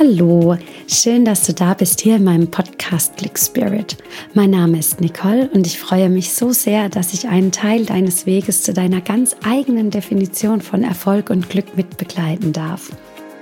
Hallo, schön, dass du da bist hier in meinem Podcast Click Spirit. Mein Name ist Nicole und ich freue mich so sehr, dass ich einen Teil deines Weges zu deiner ganz eigenen Definition von Erfolg und Glück mit begleiten darf.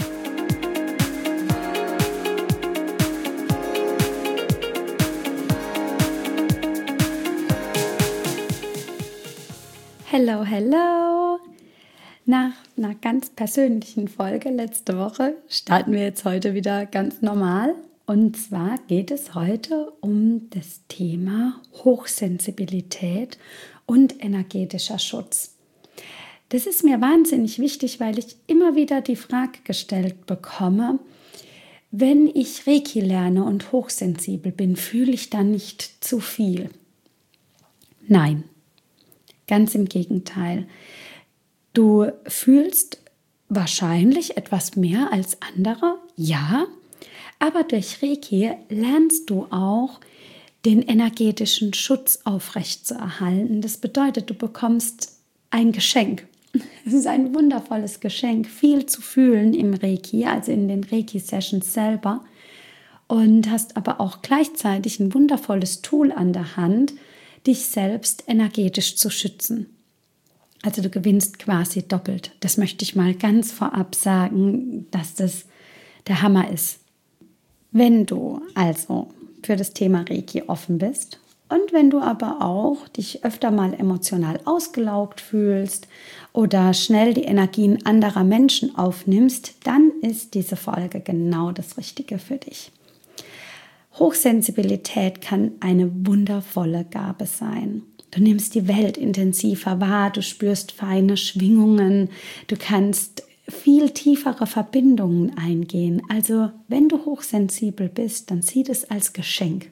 Hello, hello! Nach einer ganz persönlichen Folge letzte Woche starten wir jetzt heute wieder ganz normal. Und zwar geht es heute um das Thema Hochsensibilität und energetischer Schutz. Das ist mir wahnsinnig wichtig, weil ich immer wieder die Frage gestellt bekomme, wenn ich Reiki lerne und hochsensibel bin, fühle ich dann nicht zu viel? Nein, ganz im Gegenteil. Du fühlst wahrscheinlich etwas mehr als andere, ja, aber durch Reiki lernst du auch, den energetischen Schutz aufrechtzuerhalten. Das bedeutet, du bekommst ein Geschenk. Es ist ein wundervolles Geschenk, viel zu fühlen im Reiki, also in den Reiki-Sessions selber, und hast aber auch gleichzeitig ein wundervolles Tool an der Hand, dich selbst energetisch zu schützen. Also du gewinnst quasi doppelt. Das möchte ich mal ganz vorab sagen, dass das der Hammer ist. Wenn du also für das Thema Reiki offen bist und wenn du aber auch dich öfter mal emotional ausgelaugt fühlst oder schnell die Energien anderer Menschen aufnimmst, dann ist diese Folge genau das Richtige für dich. Hochsensibilität kann eine wundervolle Gabe sein. Du nimmst die Welt intensiver wahr, du spürst feine Schwingungen, du kannst viel tiefere Verbindungen eingehen. Also wenn du hochsensibel bist, dann sieh es als Geschenk.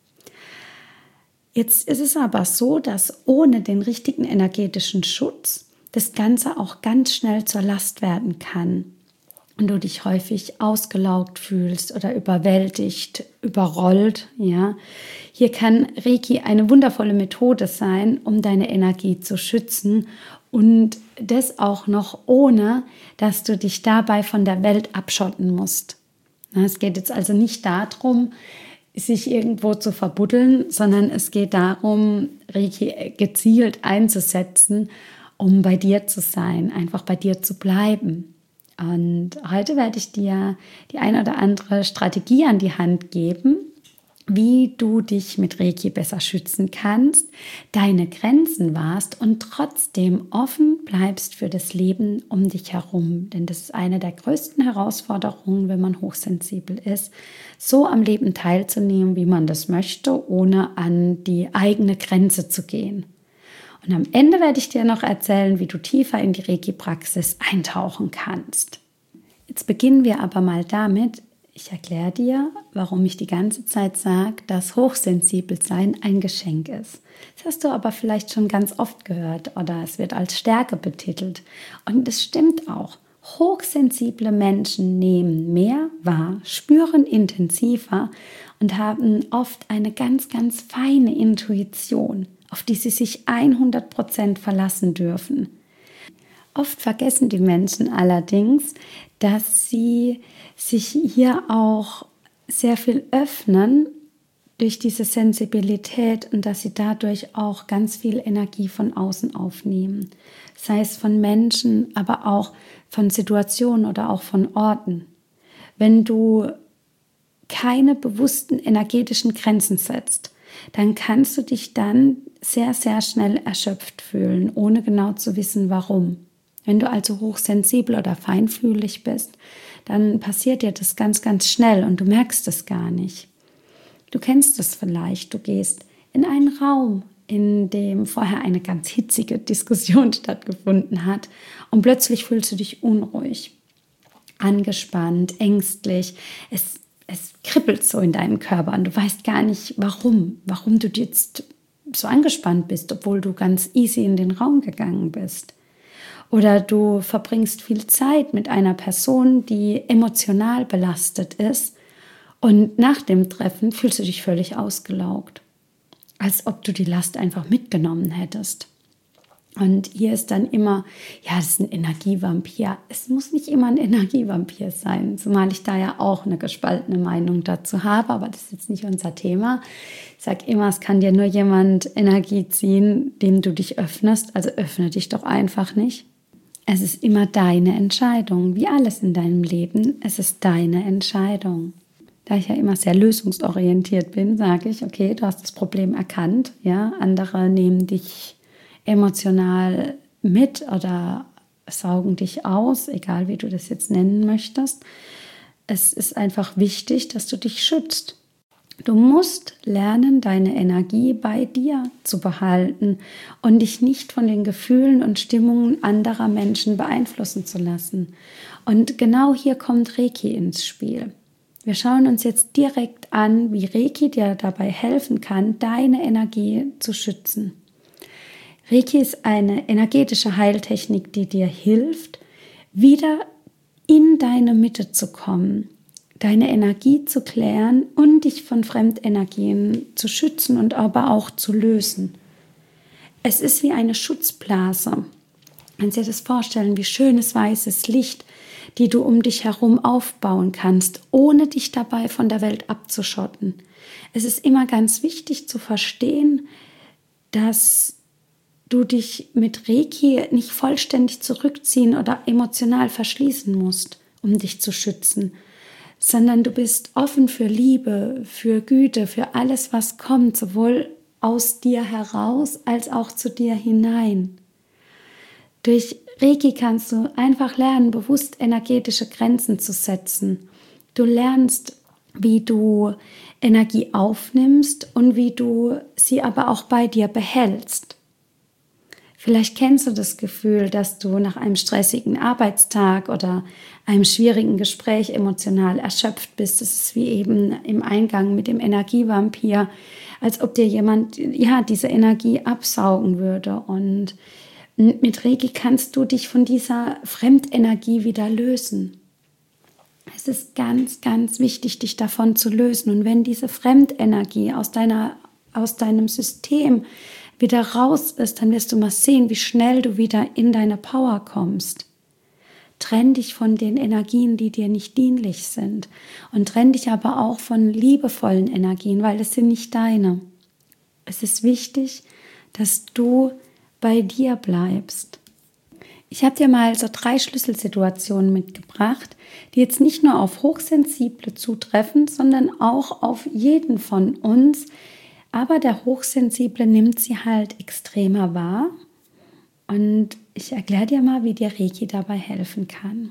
Jetzt ist es aber so, dass ohne den richtigen energetischen Schutz das Ganze auch ganz schnell zur Last werden kann. Und du dich häufig ausgelaugt fühlst oder überwältigt, überrollt. Ja. Hier kann Reiki eine wundervolle Methode sein, um deine Energie zu schützen und das auch noch ohne, dass du dich dabei von der Welt abschotten musst. Es geht jetzt also nicht darum, sich irgendwo zu verbuddeln, sondern es geht darum, Reiki gezielt einzusetzen, um bei dir zu sein, einfach bei dir zu bleiben. Und heute werde ich dir die ein oder andere Strategie an die Hand geben, wie du dich mit Reiki besser schützen kannst, deine Grenzen wahrst und trotzdem offen bleibst für das Leben um dich herum. Denn das ist eine der größten Herausforderungen, wenn man hochsensibel ist, so am Leben teilzunehmen, wie man das möchte, ohne an die eigene Grenze zu gehen. Und am Ende werde ich dir noch erzählen, wie du tiefer in die Reiki-Praxis eintauchen kannst. Jetzt beginnen wir aber mal damit, ich erkläre dir, warum ich die ganze Zeit sage, dass Hochsensibelsein ein Geschenk ist. Das hast du aber vielleicht schon ganz oft gehört oder es wird als Stärke betitelt. Und es stimmt auch. Hochsensible Menschen nehmen mehr wahr, spüren intensiver und haben oft eine ganz, ganz feine Intuition, auf die sie sich 100% verlassen dürfen. Oft vergessen die Menschen allerdings, dass sie sich hier auch sehr viel öffnen durch diese Sensibilität und dass sie dadurch auch ganz viel Energie von außen aufnehmen. Sei es von Menschen, aber auch von Situationen oder auch von Orten. Wenn du keine bewussten energetischen Grenzen setzt, dann kannst du dich dann sehr, sehr schnell erschöpft fühlen, ohne genau zu wissen, warum. Wenn du also hochsensibel oder feinfühlig bist, dann passiert dir das ganz, ganz schnell und du merkst es gar nicht. Du kennst es vielleicht, du gehst in einen Raum, in dem vorher eine ganz hitzige Diskussion stattgefunden hat und plötzlich fühlst du dich unruhig, angespannt, ängstlich. Es kribbelt so in deinem Körper und du weißt gar nicht, warum du jetzt so angespannt bist, obwohl du ganz easy in den Raum gegangen bist. Oder du verbringst viel Zeit mit einer Person, die emotional belastet ist und nach dem Treffen fühlst du dich völlig ausgelaugt, als ob du die Last einfach mitgenommen hättest. Und hier ist dann immer, ja, das ist ein Energievampir. Es muss nicht immer ein Energievampir sein, zumal ich da ja auch eine gespaltene Meinung dazu habe, aber das ist jetzt nicht unser Thema. Ich sage immer, es kann dir nur jemand Energie ziehen, dem du dich öffnest, also öffne dich doch einfach nicht. Es ist immer deine Entscheidung, wie alles in deinem Leben, es ist deine Entscheidung. Da ich ja immer sehr lösungsorientiert bin, sage ich, okay, du hast das Problem erkannt, ja, andere nehmen dich emotional mit oder saugen dich aus, egal wie du das jetzt nennen möchtest. Es ist einfach wichtig, dass du dich schützt. Du musst lernen, deine Energie bei dir zu behalten und dich nicht von den Gefühlen und Stimmungen anderer Menschen beeinflussen zu lassen. Und genau hier kommt Reiki ins Spiel. Wir schauen uns jetzt direkt an, wie Reiki dir dabei helfen kann, deine Energie zu schützen. Reiki ist eine energetische Heiltechnik, die dir hilft, wieder in deine Mitte zu kommen, deine Energie zu klären und dich von Fremdenergien zu schützen und aber auch zu lösen. Es ist wie eine Schutzblase. Kannst dir das vorstellen, wie schönes weißes Licht, die du um dich herum aufbauen kannst, ohne dich dabei von der Welt abzuschotten. Es ist immer ganz wichtig zu verstehen, dass du dich mit Reiki nicht vollständig zurückziehen oder emotional verschließen musst, um dich zu schützen, sondern du bist offen für Liebe, für Güte, für alles, was kommt, sowohl aus dir heraus als auch zu dir hinein. Durch Reiki kannst du einfach lernen, bewusst energetische Grenzen zu setzen. Du lernst, wie du Energie aufnimmst und wie du sie aber auch bei dir behältst. Vielleicht kennst du das Gefühl, dass du nach einem stressigen Arbeitstag oder einem schwierigen Gespräch emotional erschöpft bist. Das ist wie eben im Eingang mit dem Energievampir, als ob dir jemand diese Energie absaugen würde. Und mit Reiki kannst du dich von dieser Fremdenergie wieder lösen. Es ist ganz, ganz wichtig, dich davon zu lösen. Und wenn diese Fremdenergie aus deinem System wieder raus ist, dann wirst du mal sehen, wie schnell du wieder in deine Power kommst. Trenn dich von den Energien, die dir nicht dienlich sind. Und trenn dich aber auch von liebevollen Energien, weil das sind nicht deine. Es ist wichtig, dass du bei dir bleibst. Ich habe dir mal so 3 Schlüsselsituationen mitgebracht, die jetzt nicht nur auf Hochsensible zutreffen, sondern auch auf jeden von uns. Aber der Hochsensible nimmt sie halt extremer wahr. Und ich erkläre dir mal, wie dir Reiki dabei helfen kann.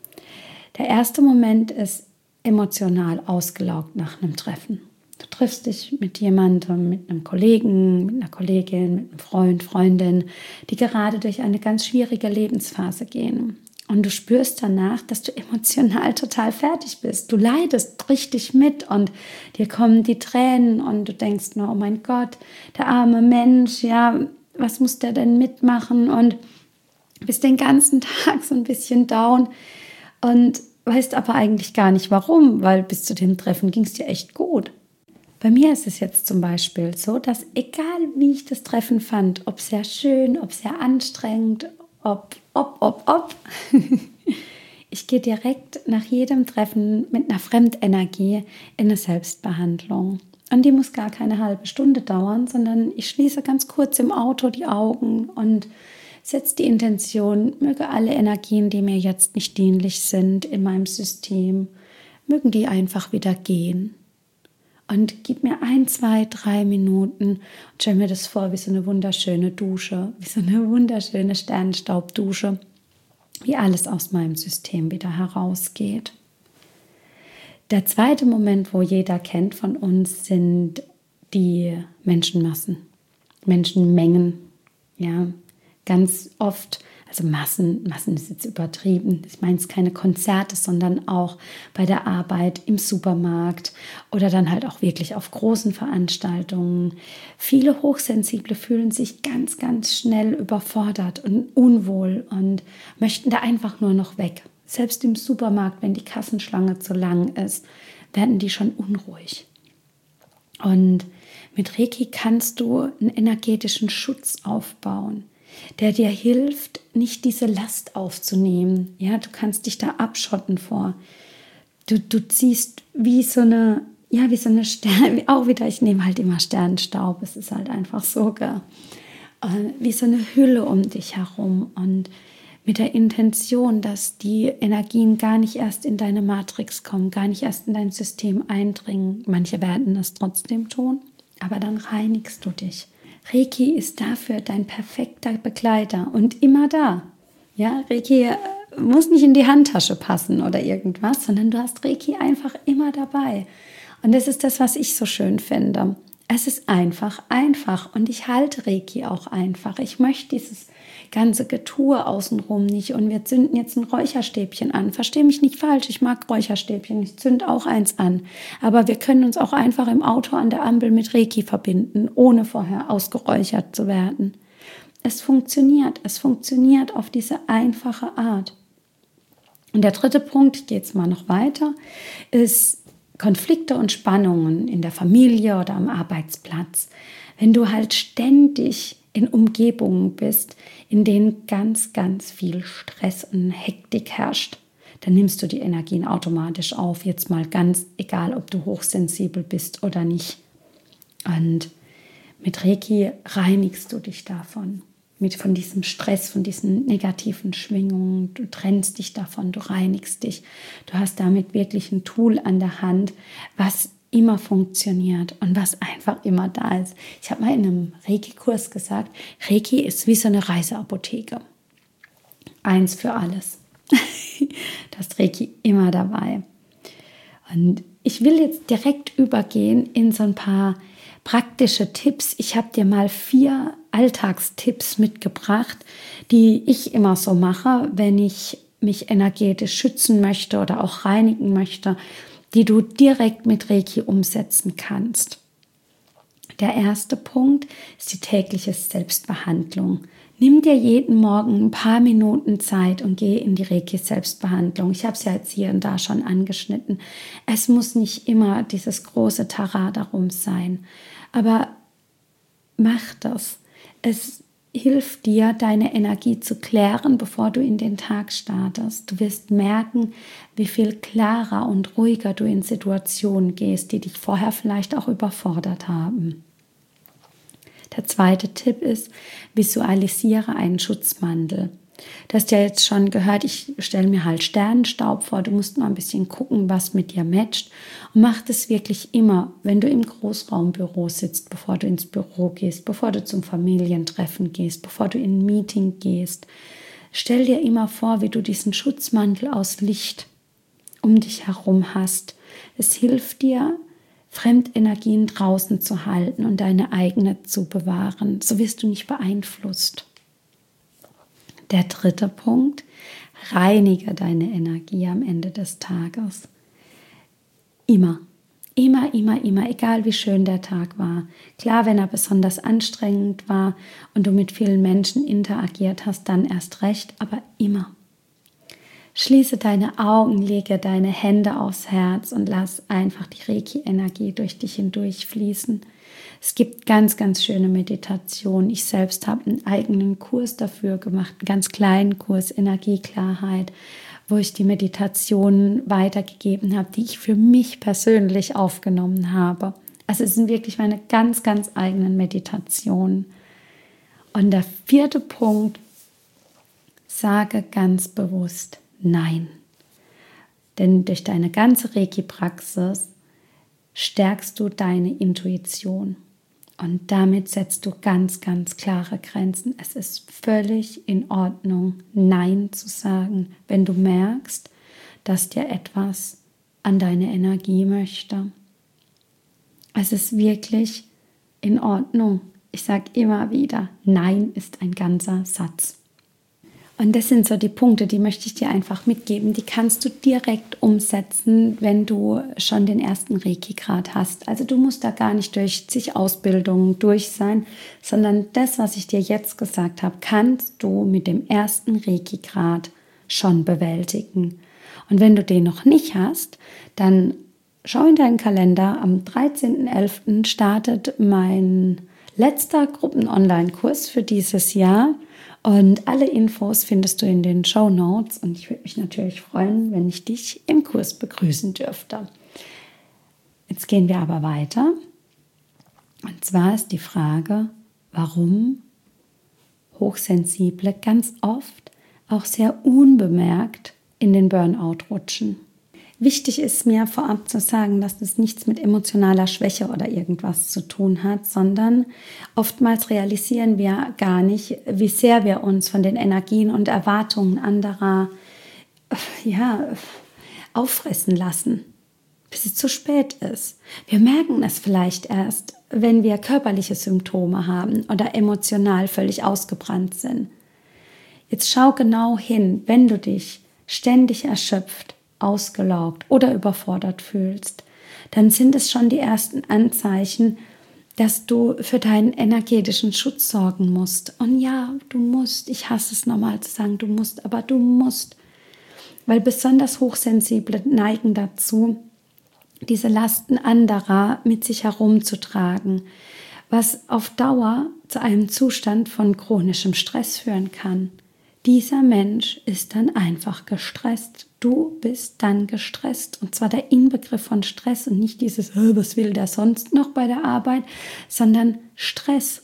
Der erste Moment ist emotional ausgelaugt nach einem Treffen. Du triffst dich mit jemandem, mit einem Kollegen, mit einer Kollegin, mit einem Freund, Freundin, die gerade durch eine ganz schwierige Lebensphase gehen. Und du spürst danach, dass du emotional total fertig bist. Du leidest richtig mit und dir kommen die Tränen und du denkst nur, oh mein Gott, der arme Mensch, ja, was muss der denn mitmachen? Und bist den ganzen Tag so ein bisschen down und weißt aber eigentlich gar nicht warum, weil bis zu dem Treffen ging es dir echt gut. Bei mir ist es jetzt zum Beispiel so, dass egal wie ich das Treffen fand, ob sehr schön, ob sehr anstrengend, ob, ich gehe direkt nach jedem Treffen mit einer Fremdenergie in eine Selbstbehandlung. Und die muss gar keine halbe Stunde dauern, sondern ich schließe ganz kurz im Auto die Augen und setze die Intention, möge alle Energien, die mir jetzt nicht dienlich sind in meinem System, mögen die einfach wieder gehen. Und gib mir 1, 2, 3 Minuten und stell mir das vor wie so eine wunderschöne Dusche, wie so eine wunderschöne Sternenstaubdusche, wie alles aus meinem System wieder herausgeht. Der zweite Moment, wo jeder kennt von uns, sind die Menschenmassen, Menschenmengen. Ja, ganz oft, also Massen ist jetzt übertrieben. Ich meine es keine Konzerte, sondern auch bei der Arbeit, im Supermarkt oder dann halt auch wirklich auf großen Veranstaltungen. Viele Hochsensible fühlen sich ganz, ganz schnell überfordert und unwohl und möchten da einfach nur noch weg. Selbst im Supermarkt, wenn die Kassenschlange zu lang ist, werden die schon unruhig. Und mit Reiki kannst du einen energetischen Schutz aufbauen. der dir hilft, nicht diese Last aufzunehmen. Ja, du kannst dich da abschotten vor. Du ziehst wie so eine Stern, auch wieder, ich nehme halt immer Sternenstaub, es ist halt einfach so, gell? Wie so eine Hülle um dich herum und mit der Intention, dass die Energien gar nicht erst in deine Matrix kommen, gar nicht erst in dein System eindringen. Manche werden das trotzdem tun, aber dann reinigst du dich. Reiki ist dafür dein perfekter Begleiter und immer da. Ja, Reiki muss nicht in die Handtasche passen oder irgendwas, sondern du hast Reiki einfach immer dabei. Und das ist das, was ich so schön finde. Es ist einfach und ich halte Reiki auch einfach. Ich möchte dieses ganze Getue außenrum nicht und wir zünden jetzt ein Räucherstäbchen an. Versteh mich nicht falsch, ich mag Räucherstäbchen, ich zünde auch eins an. Aber wir können uns auch einfach im Auto an der Ampel mit Reiki verbinden, ohne vorher ausgeräuchert zu werden. Es funktioniert auf diese einfache Art. Und der dritte Punkt, ich gehe jetzt mal noch weiter, ist Konflikte und Spannungen in der Familie oder am Arbeitsplatz. Wenn du halt ständig in Umgebungen bist, in denen ganz, ganz viel Stress und Hektik herrscht, dann nimmst du die Energien automatisch auf. Jetzt mal ganz egal, ob du hochsensibel bist oder nicht. Und mit Reiki reinigst du dich davon. Von diesem Stress, von diesen negativen Schwingungen. Du trennst dich davon, du reinigst dich. Du hast damit wirklich ein Tool an der Hand, was immer funktioniert und was einfach immer da ist. Ich habe mal in einem Reiki-Kurs gesagt, Reiki ist wie so eine Reiseapotheke. Eins für alles. Du hast Reiki immer dabei. Und ich will jetzt direkt übergehen in so ein paar praktische Tipps. Ich habe dir mal 4 Alltagstipps mitgebracht, die ich immer so mache, wenn ich mich energetisch schützen möchte oder auch reinigen möchte, die du direkt mit Reiki umsetzen kannst. Der erste Punkt ist die tägliche Selbstbehandlung. Nimm dir jeden Morgen ein paar Minuten Zeit und geh in die Reiki-Selbstbehandlung. Ich habe es ja jetzt hier und da schon angeschnitten. Es muss nicht immer dieses große Tara darum sein, aber mach das. Es hilft dir, deine Energie zu klären, bevor du in den Tag startest. Du wirst merken, wie viel klarer und ruhiger du in Situationen gehst, die dich vorher vielleicht auch überfordert haben. Der zweite Tipp ist, visualisiere einen Schutzmantel. Du hast ja jetzt schon gehört, ich stelle mir halt Sternenstaub vor. Du musst mal ein bisschen gucken, was mit dir matcht. Und mach das wirklich immer, wenn du im Großraumbüro sitzt, bevor du ins Büro gehst, bevor du zum Familientreffen gehst, bevor du in ein Meeting gehst. Stell dir immer vor, wie du diesen Schutzmantel aus Licht um dich herum hast. Es hilft dir, Fremdenergien draußen zu halten und deine eigene zu bewahren. So wirst du nicht beeinflusst. Der dritte Punkt, reinige deine Energie am Ende des Tages. Immer, egal wie schön der Tag war. Klar, wenn er besonders anstrengend war und du mit vielen Menschen interagiert hast, dann erst recht, aber immer. Schließe deine Augen, lege deine Hände aufs Herz und lass einfach die Reiki-Energie durch dich hindurch fließen. Es gibt ganz, ganz schöne Meditationen. Ich selbst habe einen eigenen Kurs dafür gemacht, einen ganz kleinen Kurs Energieklarheit, wo ich die Meditationen weitergegeben habe, die ich für mich persönlich aufgenommen habe. Also es sind wirklich meine ganz, ganz eigenen Meditationen. Und der vierte Punkt, sage ganz bewusst Nein. Denn durch deine ganze Reiki-Praxis stärkst du deine Intuition. Und damit setzt du ganz, ganz klare Grenzen. Es ist völlig in Ordnung, Nein zu sagen, wenn du merkst, dass dir etwas an deine Energie möchte. Es ist wirklich in Ordnung. Ich sage immer wieder, Nein ist ein ganzer Satz. Und das sind so die Punkte, die möchte ich dir einfach mitgeben. Die kannst du direkt umsetzen, wenn du schon den ersten Reiki-Grad hast. Also du musst da gar nicht durch zig Ausbildungen durch sein, sondern das, was ich dir jetzt gesagt habe, kannst du mit dem ersten Reiki-Grad schon bewältigen. Und wenn du den noch nicht hast, dann schau in deinen Kalender. Am 13.11. startet mein letzter Gruppen-Online-Kurs für dieses Jahr. Und alle Infos findest du in den Shownotes und ich würde mich natürlich freuen, wenn ich dich im Kurs begrüßen dürfte. Jetzt gehen wir aber weiter. Und zwar ist die Frage, warum Hochsensible ganz oft auch sehr unbemerkt in den Burnout rutschen. Wichtig ist mir vorab zu sagen, dass das nichts mit emotionaler Schwäche oder irgendwas zu tun hat, sondern oftmals realisieren wir gar nicht, wie sehr wir uns von den Energien und Erwartungen anderer auffressen lassen, bis es zu spät ist. Wir merken es vielleicht erst, wenn wir körperliche Symptome haben oder emotional völlig ausgebrannt sind. Jetzt schau genau hin, wenn du dich ständig erschöpft, ausgelaugt oder überfordert fühlst, dann sind es schon die ersten Anzeichen, dass du für deinen energetischen Schutz sorgen musst. Und ja, du musst, ich hasse es nochmal zu sagen, du musst, aber du musst, weil besonders Hochsensible neigen dazu, diese Lasten anderer mit sich herumzutragen, was auf Dauer zu einem Zustand von chronischem Stress führen kann. Dieser Mensch ist dann einfach gestresst. Du bist dann gestresst. Und zwar der Inbegriff von Stress und nicht dieses, was will der sonst noch bei der Arbeit, sondern Stress.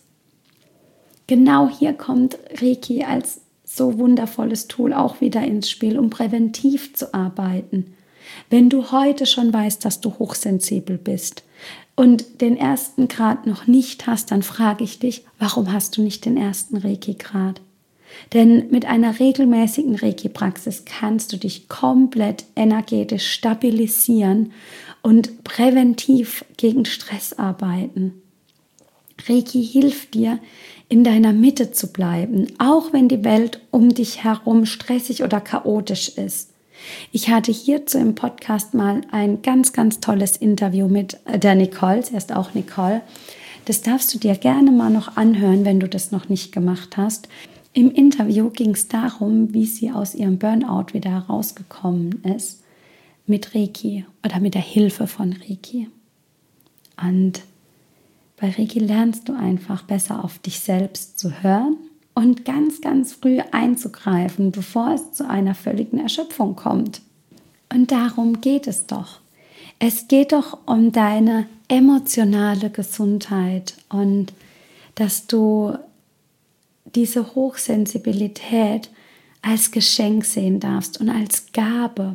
Genau hier kommt Reiki als so wundervolles Tool auch wieder ins Spiel, um präventiv zu arbeiten. Wenn du heute schon weißt, dass du hochsensibel bist und den ersten Grad noch nicht hast, dann frage ich dich, warum hast du nicht den ersten Reiki-Grad? Denn mit einer regelmäßigen Reiki-Praxis kannst du dich komplett energetisch stabilisieren und präventiv gegen Stress arbeiten. Reiki hilft dir, in deiner Mitte zu bleiben, auch wenn die Welt um dich herum stressig oder chaotisch ist. Ich hatte hierzu im Podcast mal ein ganz, ganz tolles Interview mit der Nicole, sie heißt auch Nicole. Das darfst du dir gerne mal noch anhören, wenn du das noch nicht gemacht hast. Im Interview ging es darum, wie sie aus ihrem Burnout wieder herausgekommen ist mit Reiki oder mit der Hilfe von Reiki. Und bei Reiki lernst du einfach besser auf dich selbst zu hören und ganz, ganz früh einzugreifen, bevor es zu einer völligen Erschöpfung kommt. Und darum geht es doch. Es geht doch um deine emotionale Gesundheit und dass du diese Hochsensibilität als Geschenk sehen darfst und als Gabe.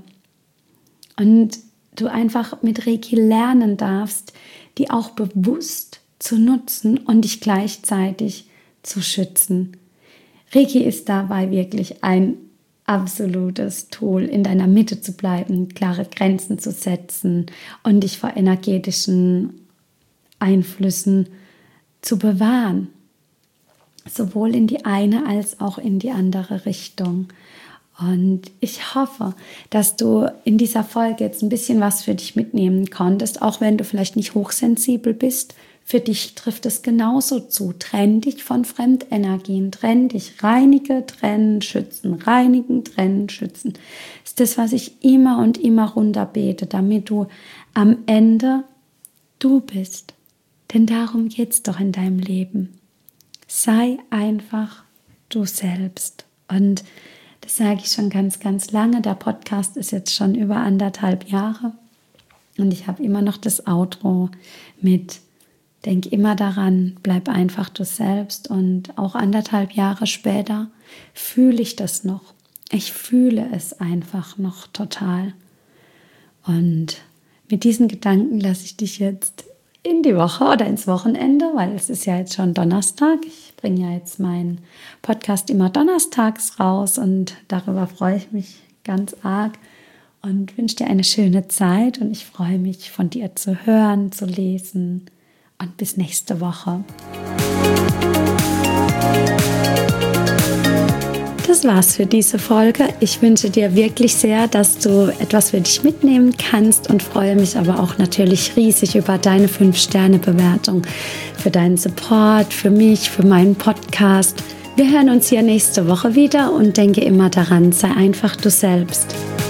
Und du einfach mit Reiki lernen darfst, die auch bewusst zu nutzen und dich gleichzeitig zu schützen. Reiki ist dabei wirklich ein absolutes Tool, in deiner Mitte zu bleiben, klare Grenzen zu setzen und dich vor energetischen Einflüssen zu bewahren. Sowohl in die eine als auch in die andere Richtung. Und ich hoffe, dass du in dieser Folge jetzt ein bisschen was für dich mitnehmen konntest, auch wenn du vielleicht nicht hochsensibel bist. Für dich trifft es genauso zu. Trenn dich von Fremdenergien, trenn dich, reinige, trennen, schützen, reinigen, trennen, schützen. Das ist das, was ich immer und immer runterbete, damit du am Ende du bist. Denn darum geht es doch in deinem Leben. Sei einfach du selbst. Und das sage ich schon ganz, ganz lange. Der Podcast ist jetzt schon über 1,5 Jahre. Und ich habe immer noch das Outro mit: Denk immer daran, bleib einfach du selbst. Und auch 1,5 Jahre später fühle ich das noch. Ich fühle es einfach noch total. Und mit diesen Gedanken lasse ich dich jetzt in die Woche oder ins Wochenende, weil es ist ja jetzt schon Donnerstag. Ich bringe ja jetzt meinen Podcast immer donnerstags raus und darüber freue ich mich ganz arg und wünsche dir eine schöne Zeit und ich freue mich, von dir zu hören, zu lesen und bis nächste Woche. Das war's für diese Folge. Ich wünsche dir wirklich sehr, dass du etwas für dich mitnehmen kannst und freue mich aber auch natürlich riesig über deine 5-Sterne-Bewertung, für deinen Support, für mich, für meinen Podcast. Wir hören uns hier nächste Woche wieder und denke immer daran, sei einfach du selbst.